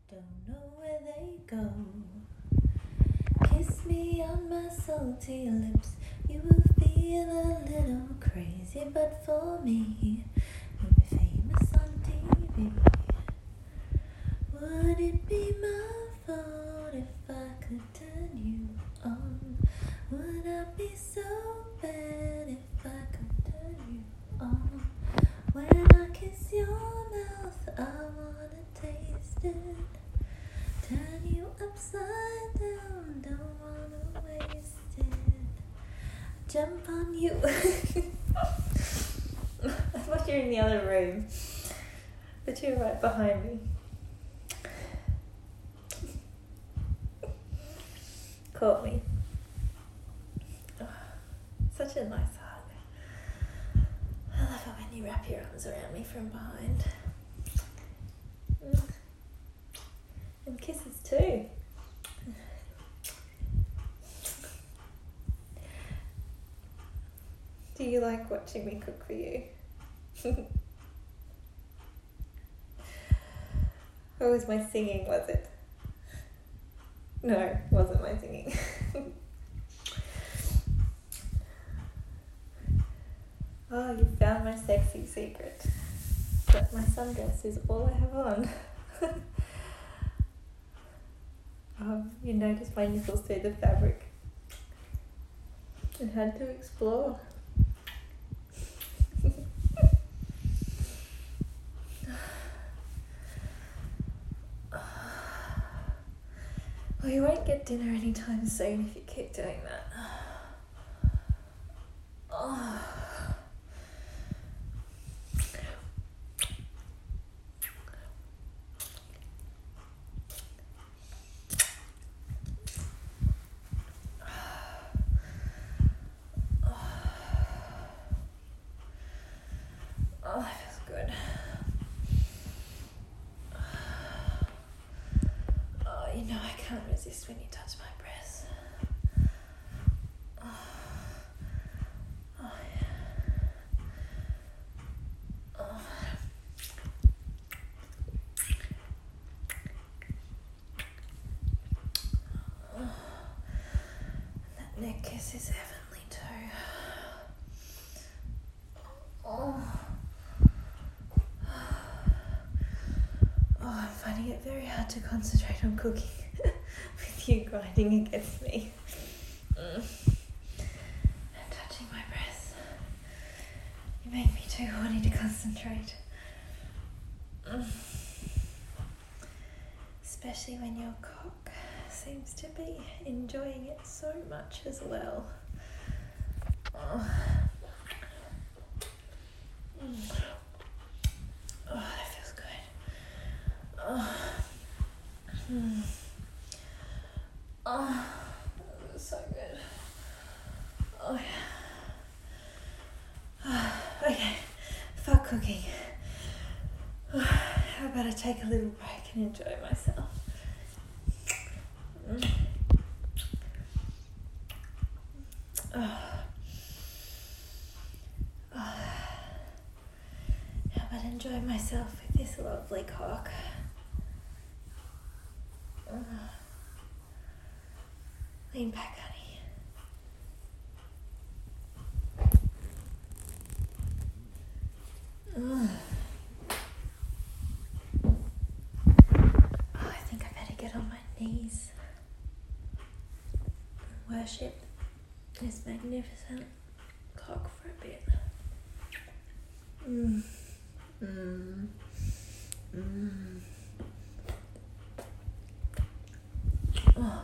don't know where they go. Kiss me on my salty lips. You will feel a little crazy, but for me, you'll be famous on TV. Would it be my fault if I could turn you on? Would I be so bad if I could turn you on? When I kiss your mouth, I wanna taste it. Turn you upside down, don't wanna waste it. Jump on you. I thought you were in the other room, but you're right behind me. Caught me. Oh, such a nice hug. I love it when you wrap your arms around me from behind. And kisses too. Do you like watching me cook for you? Or was my singing, was it? No, it wasn't my singing. Oh, you found my sexy secret. But my sundress is all I have on. You noticed my nipples through the fabric and had to explore. Well, you won't get dinner anytime soon if you keep doing that. Oh. Oh, that feels good. Oh, you know I can't resist when you touch my breasts. Oh, oh yeah. Oh. Oh. That neck kiss is heavenly too. Oh. Oh, I'm finding it very hard to concentrate on cooking with you grinding against me. And touching my breasts. You make me too horny to concentrate. Especially when your cock seems to be enjoying it so much as well. Oh. Oh, that feels good. Oh. Oh, that was so good. Oh yeah. Okay, fuck cooking. How about I take a little break and enjoy myself? How about enjoy myself with this lovely cock? Lean back, honey. Oh, I think I better get on my knees. Worship this magnificent cock for a bit. Oh.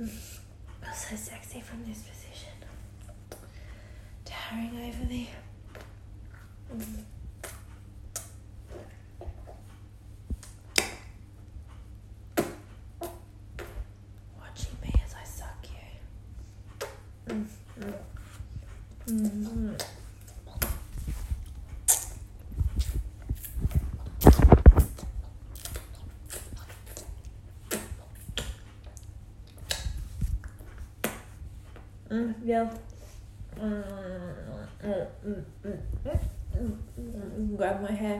So sexy from this position. Towering over me. Watching me as I suck you. Yeah. Grab my hair.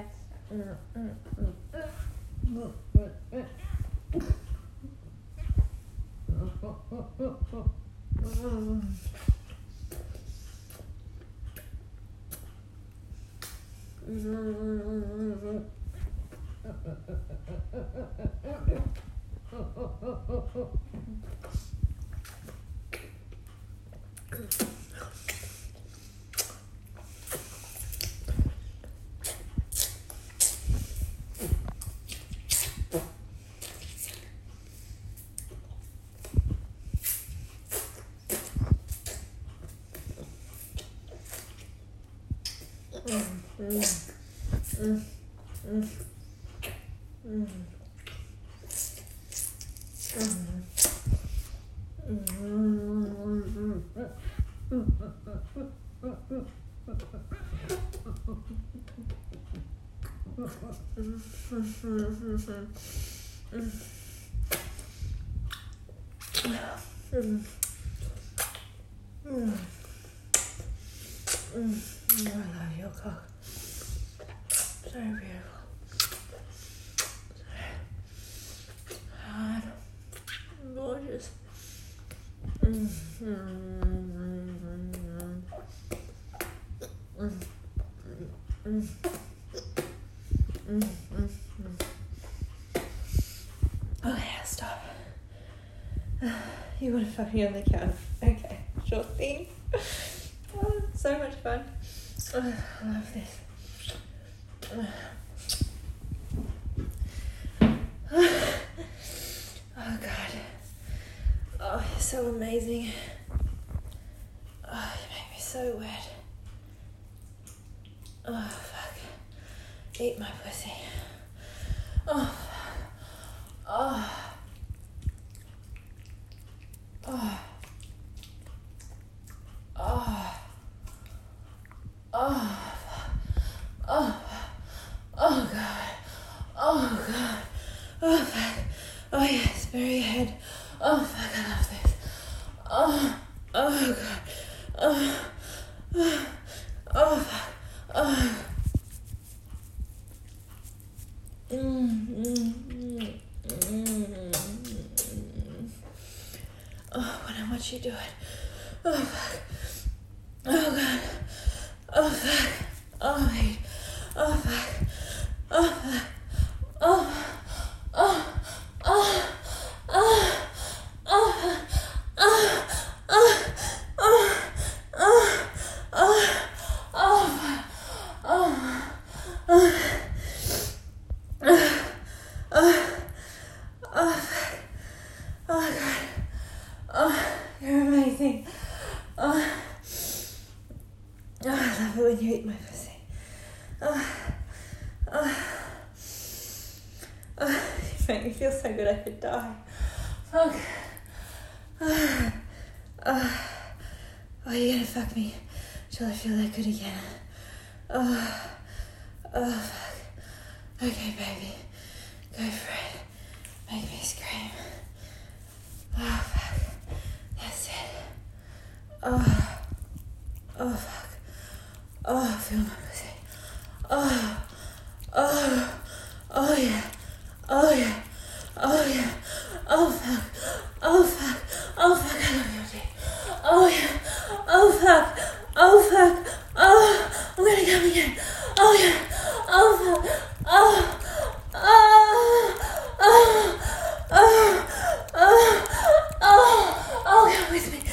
I love your cock. So beautiful. So hard. Gorgeous. Oh yeah, stop. You want to fuck me on the couch? Okay, sure thing. Oh, so much fun. Oh, I love this. Oh God. Oh, you're so amazing. Oh, you make me so wet. Oh fuck. Eat my pussy. Oh. Oh. Oh. Oh. Oh. Oh. Oh God. Oh God. Oh fuck. Oh yes, very head. Oh fuck, I love this. Oh. Oh God. Oh. Oh. Oh fuck. Oh. Oh, when I watch you do it. Oh fuck. Oh God. Oh fuck. Oh wait. Oh fuck. Oh fuck. Oh. Oh. Oh. Oh. Oh. Oh. Oh. Oh. Oh. Oh. Oh. Oh. Oh God. Oh, you're amazing. Oh, I love it when you eat my pussy. You make me feel so good I could die. Fuck. You're gonna fuck me till I feel that good again. Fuck. Okay, baby. Go for it. Make me scream. Oh, fuck. That's it. Oh, fuck. Oh, feel my pussy. Oh, yeah. Oh, yeah. Oh, yeah. Oh, fuck. Oh, fuck. Oh, fuck. I love your dick. Oh, yeah. Oh, fuck. Oh, fuck. Oh, I'm gonna come again. Oh, yeah. Oh, fuck. Oh, come with me.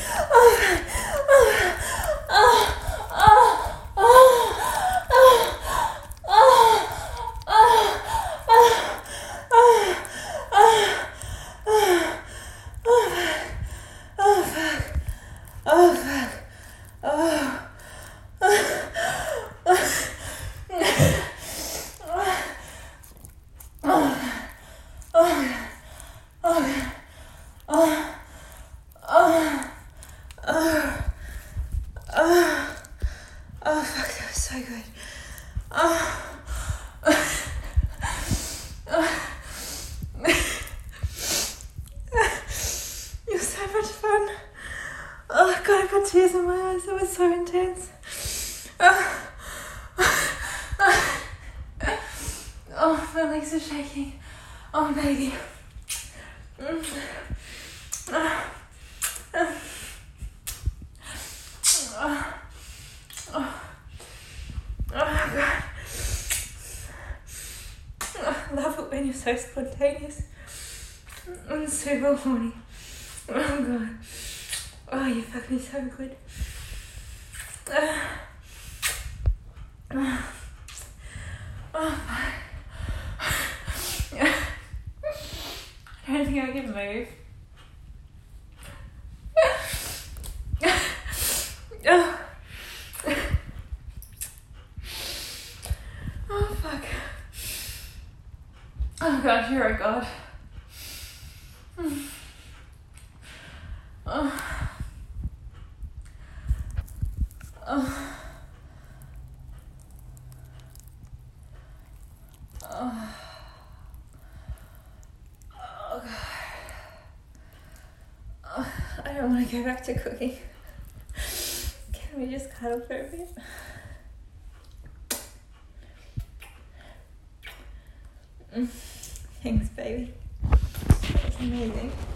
Oh fuck, that was so good. Oh. You're so much fun. Oh god, I got tears in my eyes. That was so intense. Oh, my legs are shaking. Oh baby. Oh god. I love it when you're so spontaneous and super horny. Oh god. Oh, you fuck me so good. Oh fuck. I don't think I can move. Oh fuck. Oh gosh, you're a god. Oh. Oh. Oh. Oh god. Oh, I don't want to go back to cooking. Can we just cuddle for a bit? Thanks, baby. That was amazing.